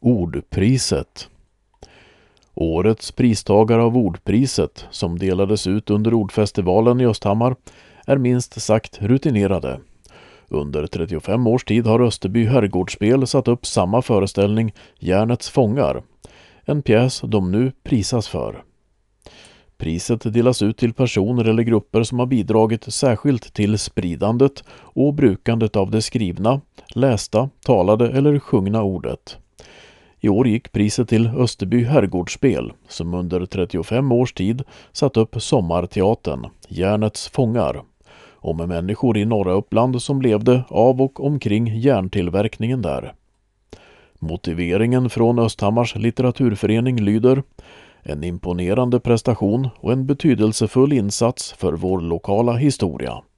Ordpriset. Årets pristagare av ordpriset, som delades ut under ordfestivalen i Östhammar, är minst sagt rutinerade. Under 35 års tid har Österby herrgårdsspel satt upp samma föreställning, Järnets fångar, en pjäs de nu prisas för. Priset delas ut till personer eller grupper som har bidragit särskilt till spridandet och brukandet av det skrivna, lästa, talade eller sjungna ordet. I år gick priset till Österby herrgårdsspel, som under 35 års tid satt upp sommarteatern, Järnets fångar, om människor i norra Uppland som levde av och omkring järntillverkningen där. Motiveringen från Östhammars litteraturförening lyder: en imponerande prestation och en betydelsefull insats för vår lokala historia.